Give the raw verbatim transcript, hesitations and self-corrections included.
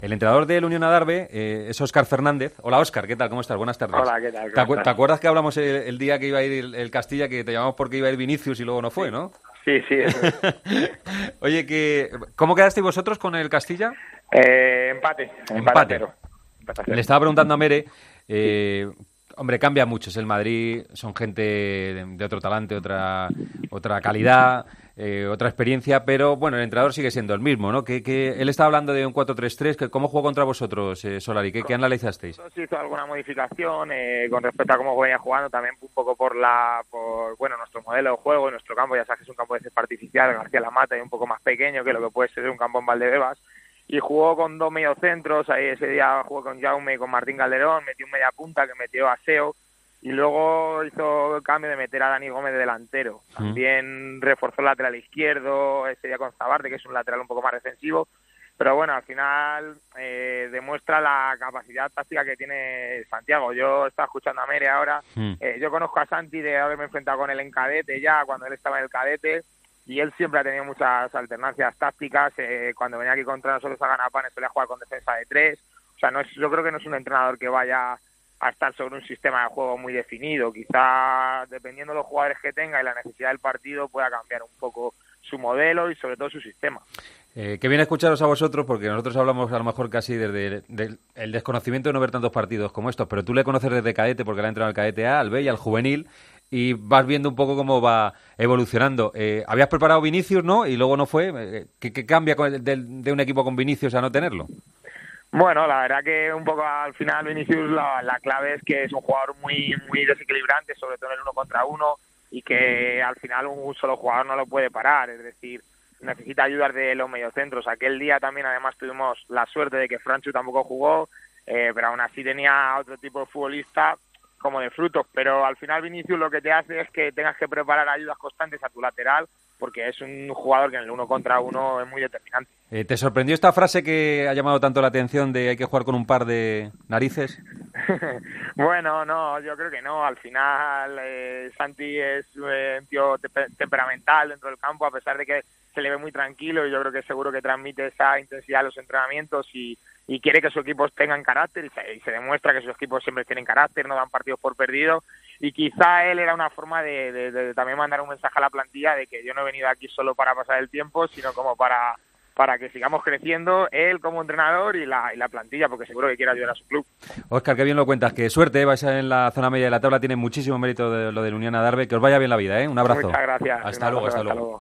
El entrenador del Unión Adarve eh, es Óscar Fernández. Hola, Óscar, ¿qué tal? ¿Cómo estás? Buenas tardes. Hola, ¿qué tal? ¿Te, acu- ¿Te acuerdas que hablamos el, el día que iba a ir el, el Castilla, que te llamamos porque iba a ir Vinicius y luego no fue, sí. ¿no? Sí, sí. Eso es. Oye, que, ¿cómo quedasteis vosotros con el Castilla? Eh, empate. Empate. Empate. Empate, empate a cero. Le estaba preguntando a Mere... Eh, sí. Hombre, cambia mucho. Es el Madrid, son gente de, de otro talante, otra otra calidad, eh, otra experiencia, pero bueno, el entrenador sigue siendo el mismo, ¿no? Que, que él estaba hablando de un cuatro tres tres, que ¿cómo jugó contra vosotros, eh, Solari? ¿Qué, ¿Qué analizasteis? Se hizo alguna modificación eh, con respecto a cómo venía jugando, también un poco por la por bueno nuestro modelo de juego y nuestro campo. Ya sabes que es un campo de césped artificial, García La Mata, y un poco más pequeño que lo que puede ser un campo en Valdebebas. Y jugó con dos mediocentros, ahí ese día jugó con Jaume y con Martín Calderón, metió un media punta que metió a Seo, y luego hizo el cambio de meter a Dani Gómez de delantero. También mm. reforzó el lateral izquierdo, ese día con Zabarte, que es un lateral un poco más defensivo, pero bueno, al final eh, demuestra la capacidad táctica que tiene Santiago. Yo estaba escuchando a Mere ahora, mm. eh, yo conozco a Santi de haberme enfrentado con él en cadete ya, cuando él estaba en el cadete, y él siempre ha tenido muchas alternancias tácticas. Eh, cuando venía aquí contra nosotros a Ganapanes solía jugar con defensa de tres. O sea, no es, yo creo que no es un entrenador que vaya a estar sobre un sistema de juego muy definido. Quizá, dependiendo de los jugadores que tenga y la necesidad del partido, pueda cambiar un poco su modelo y sobre todo su sistema. Eh, que viene a escucharos a vosotros, porque nosotros hablamos a lo mejor casi desde el, del, el desconocimiento de no ver tantos partidos como estos, pero tú le conoces desde cadete, porque le ha entrenado al cadete A, al B y al juvenil, y vas viendo un poco cómo va evolucionando. Eh, habías preparado Vinicius, ¿no? Y luego no fue. ¿Qué, qué cambia con el, de, de un equipo con Vinicius a no tenerlo? Bueno, la verdad que un poco al final Vinicius la, la clave es que es un jugador muy muy desequilibrante, sobre todo en el uno contra uno, y que al final un solo jugador no lo puede parar, es decir, necesita ayudar de los mediocentros. Aquel día también además tuvimos la suerte de que Franchu tampoco jugó, eh, pero aún así tenía otro tipo de futbolista como de frutos, pero al final Vinicius lo que te hace es que tengas que preparar ayudas constantes a tu lateral, porque es un jugador que en el uno contra uno es muy determinante. Eh, ¿Te sorprendió esta frase que ha llamado tanto la atención de hay que jugar con un par de narices? Bueno, no, yo creo que no. Al final eh, Santi es eh, un tío te temperamental dentro del campo, a pesar de que se le ve muy tranquilo, y yo creo que seguro que transmite esa intensidad a los entrenamientos y, y quiere que sus equipos tengan carácter, y se, y se demuestra que sus equipos siempre tienen carácter, no dan partidos por perdido, y quizá él era una forma de, de, de también mandar un mensaje a la plantilla de que yo no he venido aquí solo para pasar el tiempo, sino como para para que sigamos creciendo, él como entrenador y la, y la plantilla, porque seguro que quiere ayudar a su club. Óscar, qué bien lo cuentas, que suerte, vais en la zona media de la tabla, tiene muchísimo mérito de lo del Unión Adarve, que os vaya bien la vida, ¿eh? Un abrazo. Muchas gracias. Hasta luego, hasta luego.